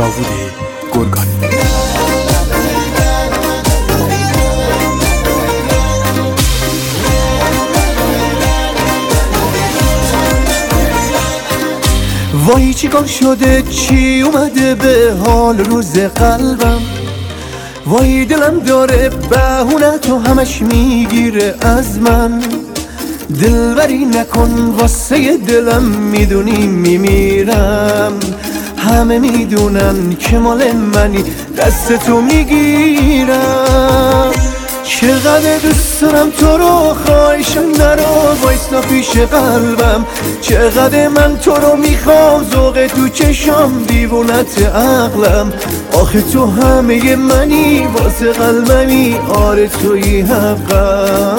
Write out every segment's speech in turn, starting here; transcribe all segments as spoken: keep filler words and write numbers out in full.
داوود گرگانی. وای چیکار شده، چی اومده به حال روز قلبم؟ وای دلم داره بهونه تو همش میگیره از من. دلبری نکن واسه دلم، میدونی میمیرم. همه میدونن که مال منی، دست تو میگیرم. چقدر دوست دارم تو رو، خواهشم نرو وایستا پیش قلبم. چقدر من تو رو میخوام، ذوق تو چشام دیوونت عقلم. آخه تو همه منی، واسه قلبمی آره توی حقم.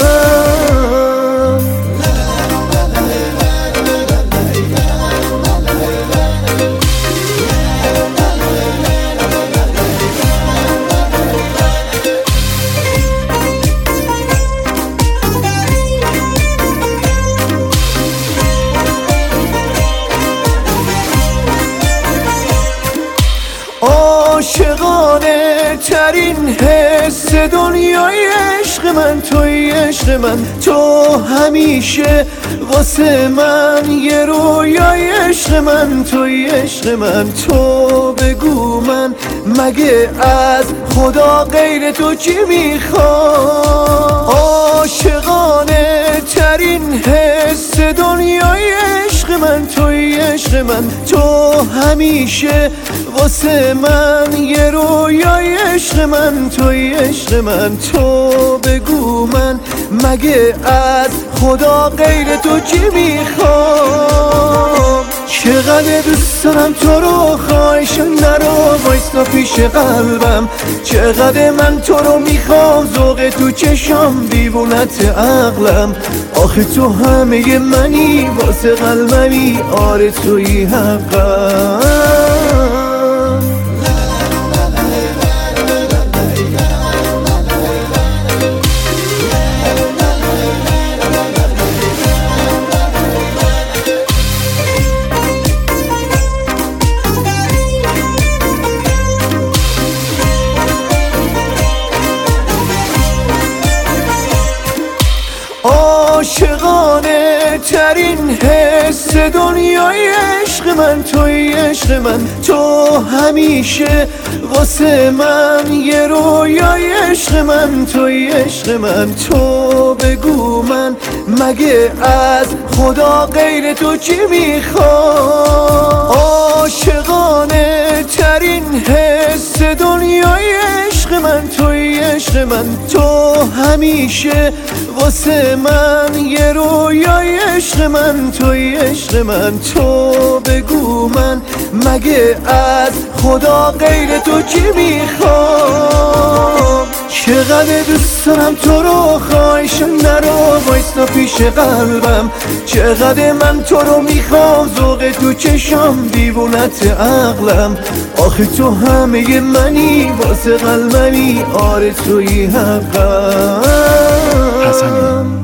عاشقانه ترین حس دنیای عشق من توی، عشق من تو همیشه واسه من یه رویای. عشق من توی، عشق من تو بگو من مگه از خدا غیر تو چی میخوام؟ عاشقانه ترین حس دنیای عشق من توی، عشق من تو همیشه واسه من یه رویای. عشق من توی، عشق من تو بگو من مگه از خدا غیر تو چی میخوام؟ چقدر دوست دارم تو رو، خواهشم نرو وایستا پیش قلبم. چقدر من تو رو میخوام، ذوق تو چشام دیوونت عقلم. آخه تو همه منی، واسه قلبمی آره توی حقم. عاشقانه ترین حس دنیای عشق من توی، عشق من تو همیشه واسه من یه رویای. عشق من توی، عشق من تو بگو من مگه از خدا غیر تو چی میخوام؟ عاشقانه ترین حس دنیای عشق من توی، عشق من تو همیشه واسه من یه رویای. عشق من توی، عشق من تو بگو من مگه از خدا غیر تو چی میخوام؟ چقدر دوست دارم تو رو، خواهشم نرو وایستا پیش قلبم. چقدر من تو رو میخوام، ذوق تو چشام دیوونت عقلم. آخه تو همه منی، واسه قلبمی آره توی حقم. حسنی